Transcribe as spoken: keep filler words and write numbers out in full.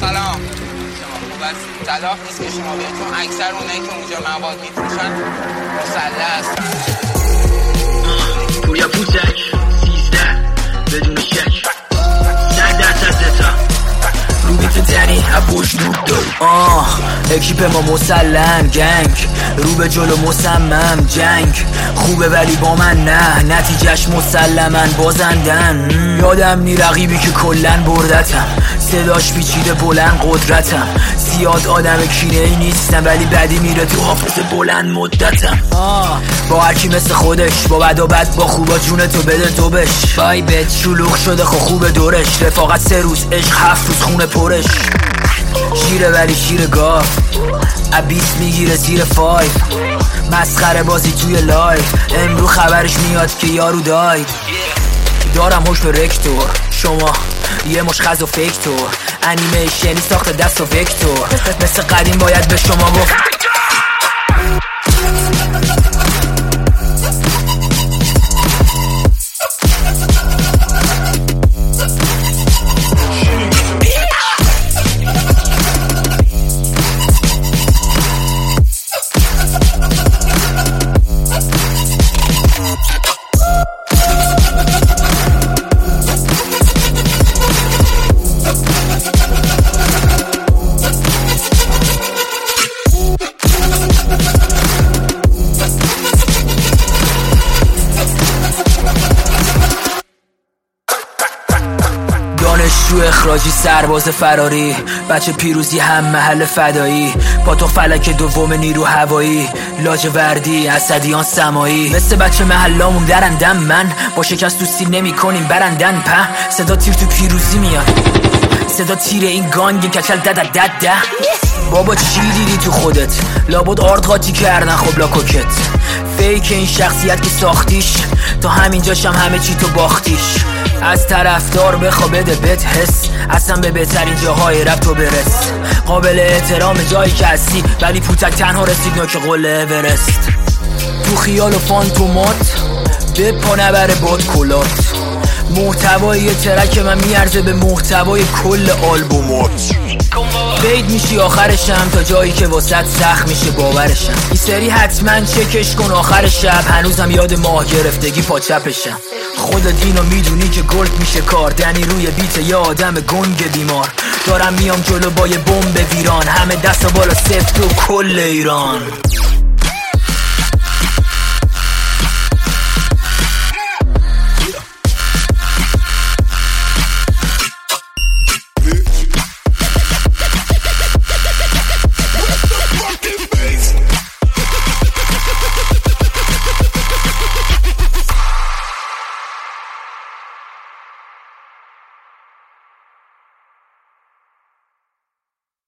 سلام، شما خوب هستید؟ طلاق نیست که شما بهتون اکثر اونایی که اونجا مواد میفروشن مسلح هستن. پوریا پوتک سیزده بدون شک صد درصد دتا رو بیت تری هبوش نوب داری. آه اکیپ ما مسلم گنگ رو به جلو مصمم جنگ خوبه ولی با من نه نتیجهش مسلمن بازندن. یادم نی رقیبی که کلن بردتم صداش پیچیده بلند قدرتم زیاد آدم کینه ای نیستم ولی بدی میره تو حافظه بلند مدتم. آه با هرکی مثل خودش با بد و بد با خوبا جون تو بده تو بش وایبت شلوغ شده خو خوب دورش رفاقت سه روز عشق هفت روز خونه پرش شیره ولی شیر گاف عبیس میگیره زیر فایف مسخره بازی توی لایف امرو خبرش میاد که یارو داید. دارم هوش به رکتور شما یه مش خز و فکتور انیمیشنی ساخت دست و وکتور مثل قدیم باید به شما گفت. دانشجو اخراجی سرباز فراری بچه پیروزی هم محل فدایی پاتوق فلک دوم نیرو هوایی لاجوردی اسدیان سمایی مثل بچه محلامون درندم من با شکست تو سیل نمی کنیم برندن په صدا تیر تو پیروزی میاد صدا تیر این گانگ کچل دد دد ده. بابا چی دیدی تو خودت لابد آرد قاطی کردن خب لا کوکت فیک این شخصیت که ساختیش تا همینجاشم همه چی تو باختیش از طرفدار بخوا بده بهت حس اصلا به بهترین جاهای رپ تو برس قابل احترام جایی که هستی ولی پوتک تنها رسید نوک قله اورست تو خیال و فانتومات به پا نبره باد کلات محتوای ترک من میارزه به محتوای کل آلبومات بید میشی آخرشم تا جایی که واسط سخت میشه باورشم این سری حتما چکش کن آخر شب هنوزم یاد ماه گرفتگی پا چپشم خودت اینو میدونی که گلد میشه کار دنی روی بیت یه آدم گنگ بیمار دارم میام جلو با یه بمب ویران همه دست و بالا سفت و کل ایران.